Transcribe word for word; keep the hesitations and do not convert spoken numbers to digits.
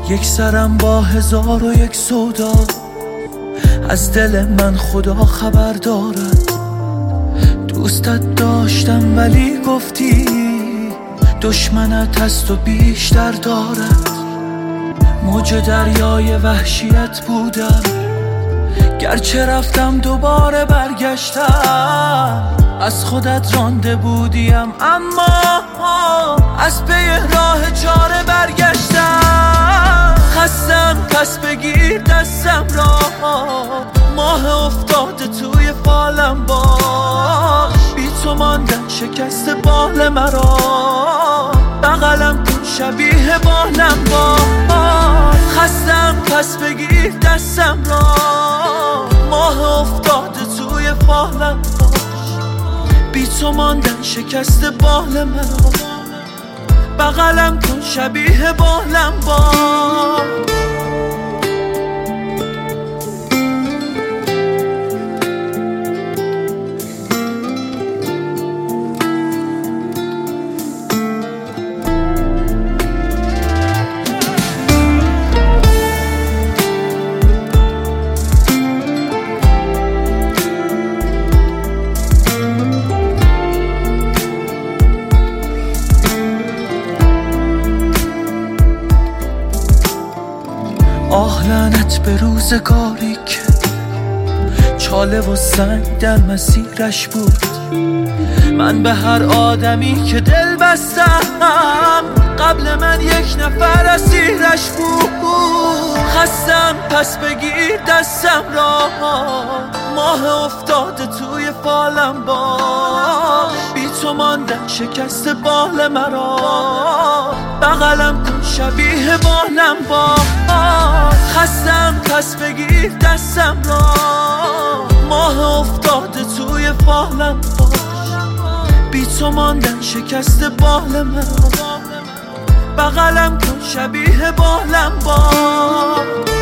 یک سرم با هزار و یک سودا، از دل من خدا خبر دارد. دوستت داشتم ولی گفتی دشمنت هست و بیشتر دارد. موج دریای وحشیت بودم، گرچه رفتم دوباره برگشتم. از خودت رانده بودیم اما از پی راه چاره برگشتم. خستم پس بگیر دستم را، ماه افتاده توی فالم باش. بی تو ماندن شکست بال مرا، بغلم کن شبیه بالم باش. خستم پس بگیر دستم را، ماه افتاده توی فالم باش. بی تو ماندن شکست بال مرا، بغلم کن شبیه بالم باش. آه لعنت به روزگاری که چاله و سنگ در مسیرش بود. من به هر آدمی که دل بستم، قبل من یک نفر اسیرش بود. خستم پس بگیر دستم را، ماه افتاده توی فالم باش. بی تو ماندن شکست بال مرا، بغلم کن شبیه بالم باش. خستم پس بگیر دستم را، ماه افتاده توی فالم باش. بی تو ماندن شکست بال مرا، بغلم کن شبیه بالم باش.